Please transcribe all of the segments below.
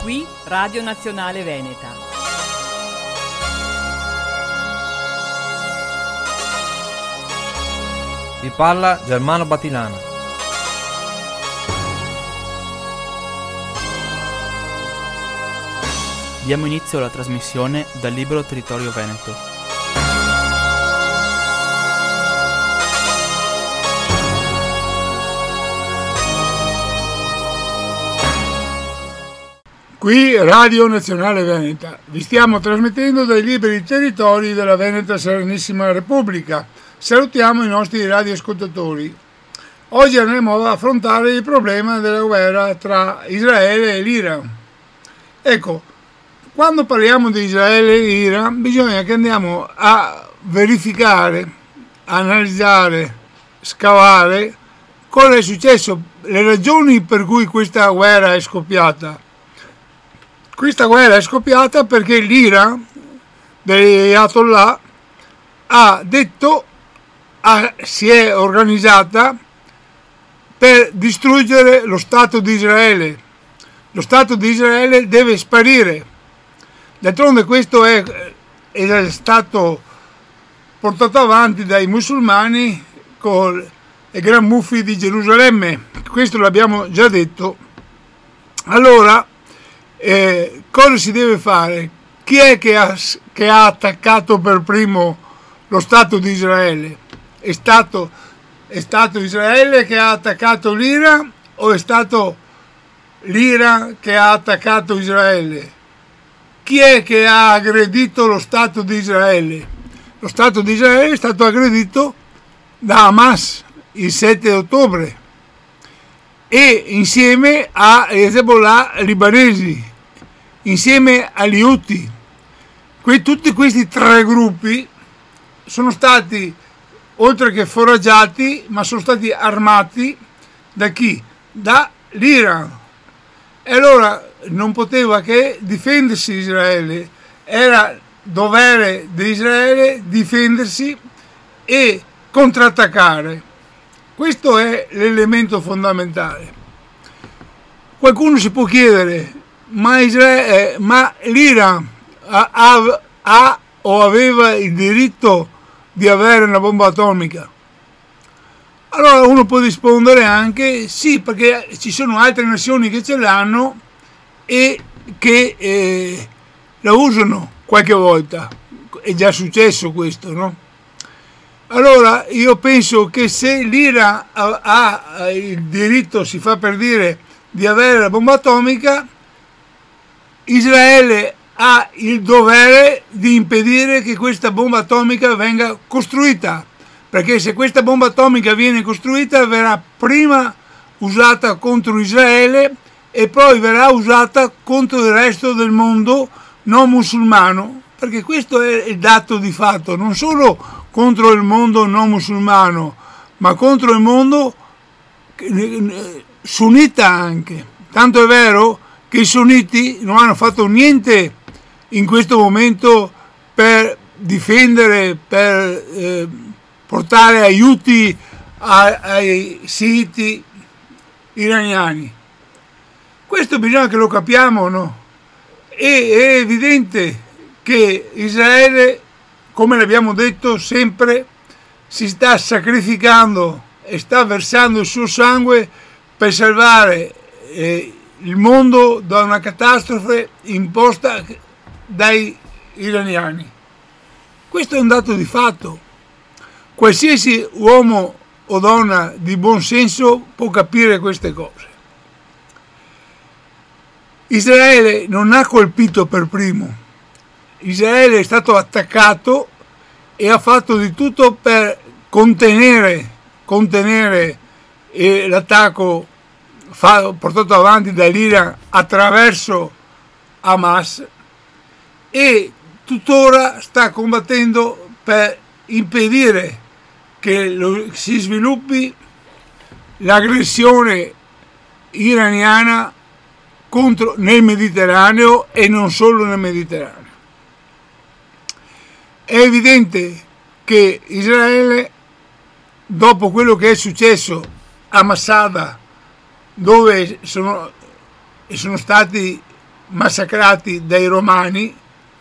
Qui Radio Nazionale Veneta. Vi parla Germano Batilana. Diamo inizio alla trasmissione dal Libero Territorio Veneto. Qui Radio Nazionale Veneta, vi stiamo trasmettendo dai liberi territori della Veneta Serenissima Repubblica. Salutiamo i nostri radioascoltatori. Oggi andremo ad affrontare il problema della guerra tra Israele e l'Iran. Ecco, quando parliamo di Israele e Iran bisogna che andiamo a verificare, analizzare, scavare cosa è successo, le ragioni per cui questa guerra è scoppiata. Questa guerra è scoppiata perché l'Iran degli Ayatollah ha detto, si è organizzata per distruggere lo Stato di Israele. Lo Stato di Israele deve sparire. D'altronde questo è stato portato avanti dai musulmani con i Gran Mufti di Gerusalemme. Questo l'abbiamo già detto. Allora, cosa si deve fare? Chi è che ha attaccato per primo lo Stato di Israele? È stato Israele che ha attaccato l'Iran o è stato l'Iran che ha attaccato Israele? Chi è che ha aggredito lo Stato di Israele? Lo Stato di Israele è stato aggredito da Hamas il 7 ottobre e insieme a Hezbollah libanesi, insieme agli Houthi. Tutti questi tre gruppi sono stati, oltre che foraggiati, ma sono stati armati da chi? Dall'Iran. E allora non poteva che difendersi Israele. Era dovere di Israele difendersi e contrattaccare. Questo è l'elemento fondamentale. Qualcuno si può chiedere, ma l'Iran ha o aveva il diritto di avere una bomba atomica? Allora uno può rispondere anche sì, perché ci sono altre nazioni che ce l'hanno e che la usano qualche volta. È già successo questo, no? Allora io penso che se l'Iran ha il diritto, si fa per dire, di avere la bomba atomica, Israele ha il dovere di impedire che questa bomba atomica venga costruita, perché se questa bomba atomica viene costruita verrà prima usata contro Israele e poi verrà usata contro il resto del mondo non musulmano, perché questo è il dato di fatto, non solo contro il mondo non musulmano, ma contro il mondo sunnita anche. Tanto è vero che i sunniti non hanno fatto niente in questo momento per difendere, per portare aiuti ai siti iraniani. Questo bisogna che lo capiamo, no? È evidente che Israele, come l'abbiamo detto sempre, si sta sacrificando e sta versando il suo sangue per salvare il mondo da una catastrofe imposta dai iraniani. Questo è un dato di fatto. Qualsiasi uomo o donna di buon senso può capire queste cose. Israele non ha colpito per primo. Israele è stato attaccato e ha fatto di tutto per contenere l'attacco portato avanti dall'Iran attraverso Hamas e tuttora sta combattendo per impedire che si sviluppi l'aggressione iraniana nel Mediterraneo e non solo nel Mediterraneo. È evidente che Israele, dopo quello che è successo a Masada, dove sono stati massacrati dai romani,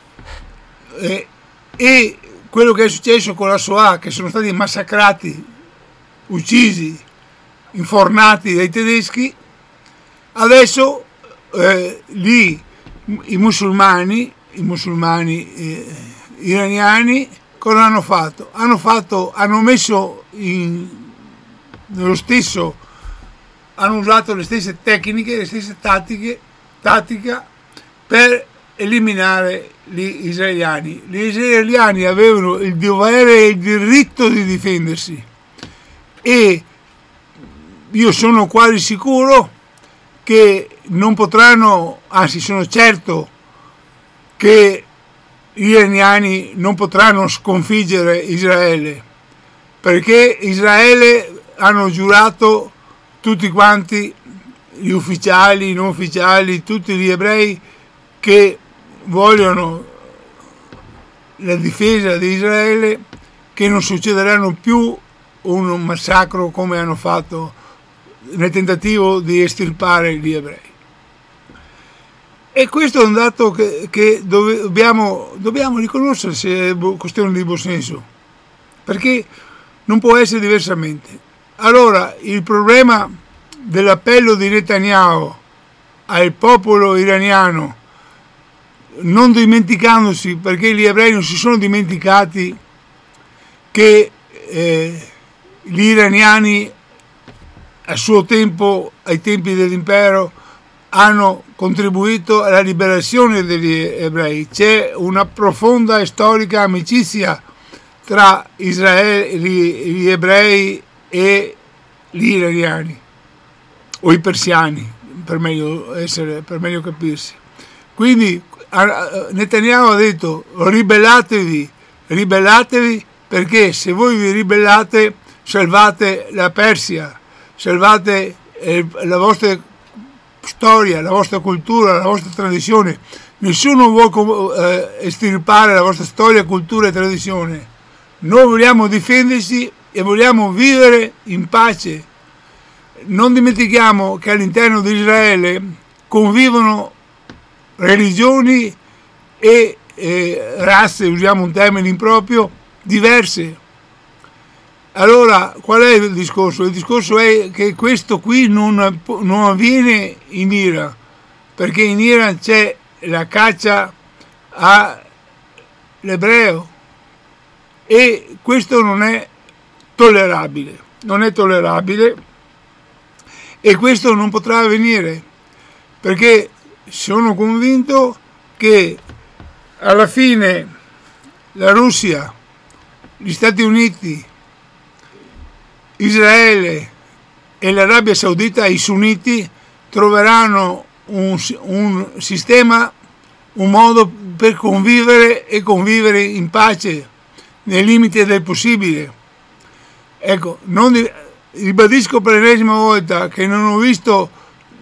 e quello che è successo con la Shoah, che sono stati massacrati, uccisi, infornati dai tedeschi. Adesso lì i musulmani iraniani cosa hanno fatto? Hanno messo nello stesso, hanno usato le stesse tecniche, le stesse tattica per eliminare gli israeliani. Gli israeliani avevano il dovere e il diritto di difendersi, e io sono quasi sicuro che non potranno, anzi sono certo che gli iraniani non potranno sconfiggere Israele, perché Israele hanno giurato tutti quanti, gli ufficiali, i non ufficiali, tutti gli ebrei che vogliono la difesa di Israele, che non succederanno più un massacro come hanno fatto nel tentativo di estirpare gli ebrei. E questo è un dato che dobbiamo riconoscere, se è questione di buon senso, perché non può essere diversamente. Allora, il problema dell'appello di Netanyahu al popolo iraniano, non dimenticandosi, perché gli ebrei non si sono dimenticati che gli iraniani a suo tempo, ai tempi dell'impero, hanno contribuito alla liberazione degli ebrei. C'è una profonda e storica amicizia tra gli ebrei e gli iraniani, o i persiani, per meglio capirsi. Quindi Netanyahu ha detto: ribellatevi, perché se voi vi ribellate salvate la Persia, salvate la vostra storia, la vostra cultura, la vostra tradizione. Nessuno vuole estirpare la vostra storia, cultura e tradizione. Noi vogliamo difendersi e vogliamo vivere in pace. Non dimentichiamo che all'interno di Israele convivono religioni e razze, usiamo un termine improprio, diverse. Allora, qual è il discorso? Il discorso è che questo qui non avviene in Iran, perché in Iran c'è la caccia all'ebreo, e questo non è tollerabile, e questo non potrà avvenire, perché sono convinto che alla fine la Russia, gli Stati Uniti, Israele e l'Arabia Saudita, i sunniti, troveranno un sistema, un modo per convivere in pace nei limiti del possibile. Ecco, ribadisco per l'ennesima volta che non ho visto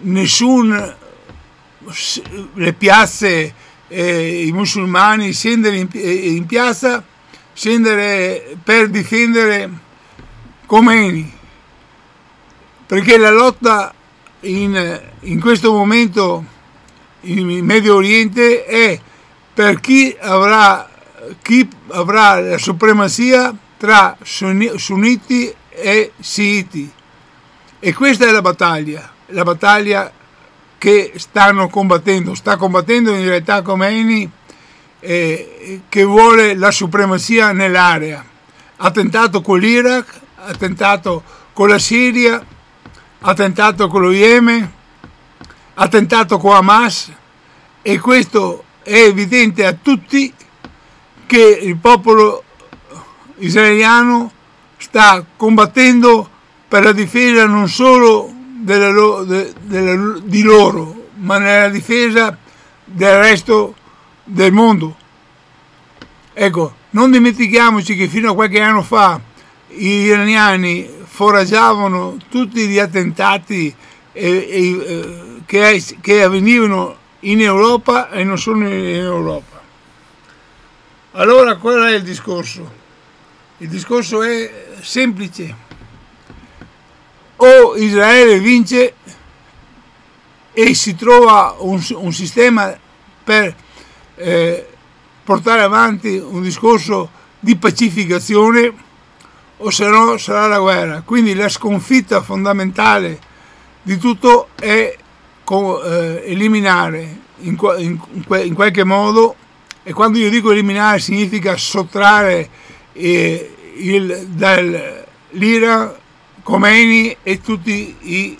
le piazze, i musulmani scendere in piazza, per difendere Khomeini, perché la lotta in questo momento in Medio Oriente è per chi avrà la supremazia tra sunniti e sciiti, e questa è la battaglia che sta combattendo in realtà Khomeini, che vuole la supremazia nell'area. Ha tentato con l'Iraq, ha tentato con la Siria, ha tentato con lo Yemen, ha tentato con Hamas, e questo è evidente a tutti che il popolo israeliano sta combattendo per la difesa non solo di loro, ma nella difesa del resto del mondo. Ecco, non dimentichiamoci che fino a qualche anno fa gli iraniani foraggiavano tutti gli attentati che avvenivano in Europa e non solo in Europa. Allora qual è il discorso? Il discorso è semplice: o Israele vince e si trova un sistema per portare avanti un discorso di pacificazione, o se no sarà la guerra. Quindi la sconfitta fondamentale di tutto è eliminare in qualche modo, e quando io dico eliminare significa sottrarre dall'Iran Khomeini e tutti i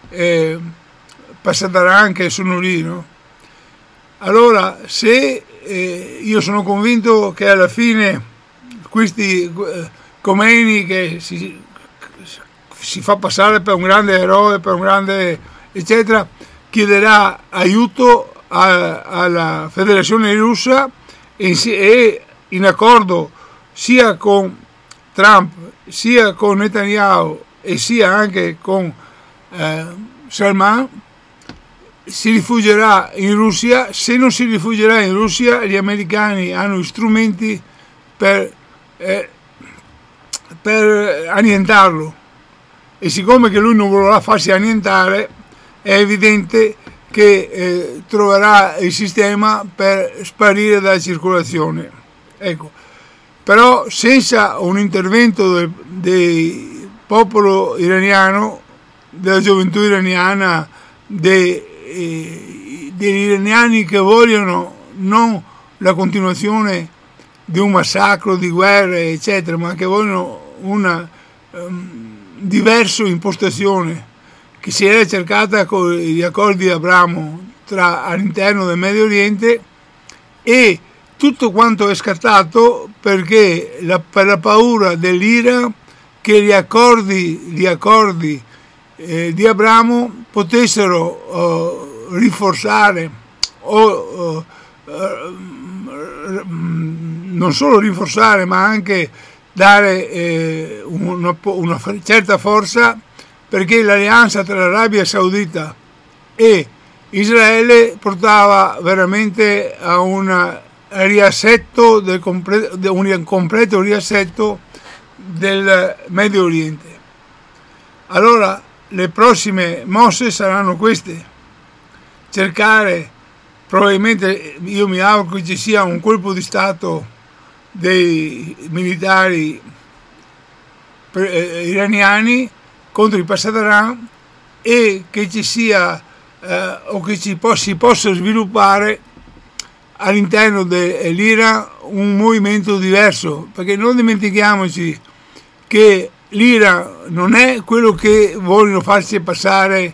Pasadaran che sono lì, no? Allora, se io sono convinto che alla fine questi Khomeini, che si fa passare per un grande eroe, per un grande eccetera, chiederà aiuto alla Federazione Russa e in accordo sia con Trump, sia con Netanyahu e sia anche con Salman, si rifugierà in Russia. Se non si rifugierà in Russia, gli americani hanno strumenti per annientarlo, e siccome che lui non vorrà farsi annientare, è evidente che troverà il sistema per sparire dalla circolazione. Ecco. Però senza un intervento del popolo iraniano, della gioventù iraniana, degli iraniani che vogliono non la continuazione di un massacro, di guerre, eccetera, ma che vogliono una diversa impostazione che si era cercata con gli accordi di Abramo all'interno del Medio Oriente, e tutto quanto è scattato perché per la paura dell'Iran che gli accordi di Abramo potessero rinforzare o non solo rinforzare, ma anche dare una certa forza, perché l'alleanza tra l'Arabia Saudita e Israele portava veramente a un riassetto un completo riassetto del Medio Oriente. Allora le prossime mosse saranno queste: cercare, probabilmente io mi auguro che ci sia un colpo di stato dei militari iraniani contro i Pasadaran, e che ci sia o che si possa sviluppare all'interno dell'Iran un movimento diverso, perché non dimentichiamoci che l'Iran non è quello che vogliono farsi passare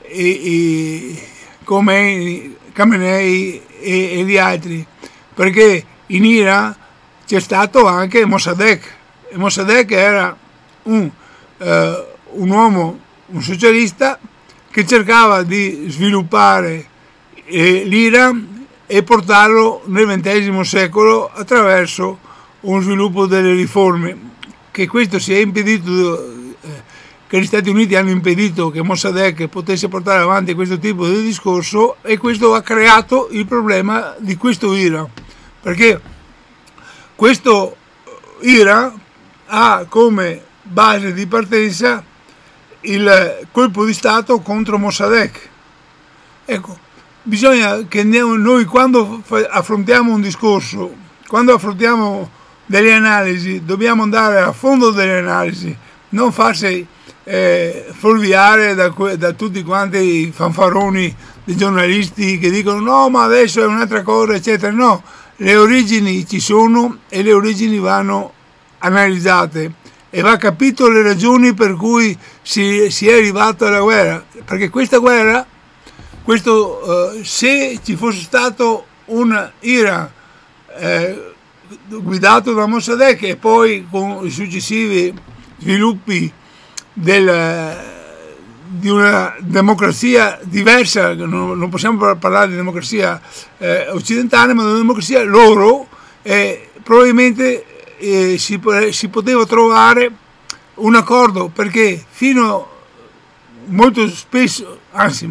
come Khamenei e gli altri, perché in Iran c'è stato anche Mossadegh, e Mossadegh era un uomo, un socialista che cercava di sviluppare l'Iran e portarlo nel XX secolo attraverso un sviluppo delle riforme, che questo si è impedito, che gli Stati Uniti hanno impedito che Mossadegh potesse portare avanti questo tipo di discorso, e questo ha creato il problema di questo Iran, perché questo Iran ha come base di partenza il colpo di Stato contro Mossadegh. Ecco, bisogna che noi quando affrontiamo un discorso, quando affrontiamo delle analisi, dobbiamo andare a fondo delle analisi, non farsi fuorviare da tutti quanti i fanfaroni dei giornalisti che dicono no, ma adesso è un'altra cosa, eccetera. No, le origini ci sono e le origini vanno analizzate, e va capito le ragioni per cui si è arrivato alla guerra, perché questa guerra, se ci fosse stato un Iran guidato da Mossadegh, e poi con i successivi sviluppi di una democrazia diversa, non possiamo parlare di democrazia occidentale, ma di una democrazia loro, probabilmente si poteva trovare un accordo, perché molto spesso, anzi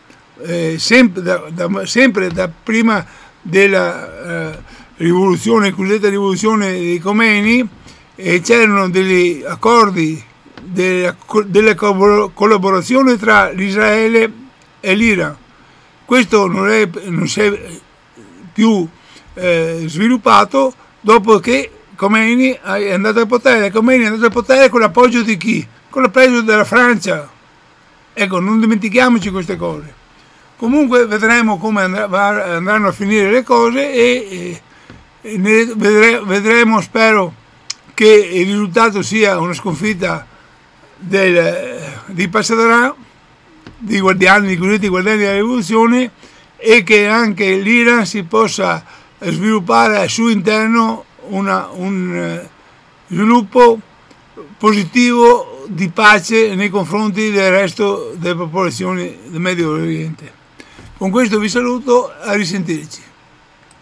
sempre da prima della cosiddetta rivoluzione dei Khomeini, c'erano degli accordi della collaborazione tra l'Israele e l'Iran. Questo non più sviluppato dopo che Khomeini è andato al potere. Khomeini è andato al potere con l'appoggio di chi? Con l'appoggio della Francia. Ecco, non dimentichiamoci queste cose. Comunque vedremo come andranno a finire le cose e vedremo, spero che il risultato sia una sconfitta di Passadara, di cosiddetti guardiani della rivoluzione, e che anche l'Iran si possa sviluppare al suo interno un sviluppo positivo di pace nei confronti del resto delle popolazioni del Medio Oriente. Con questo vi saluto, a risentirci.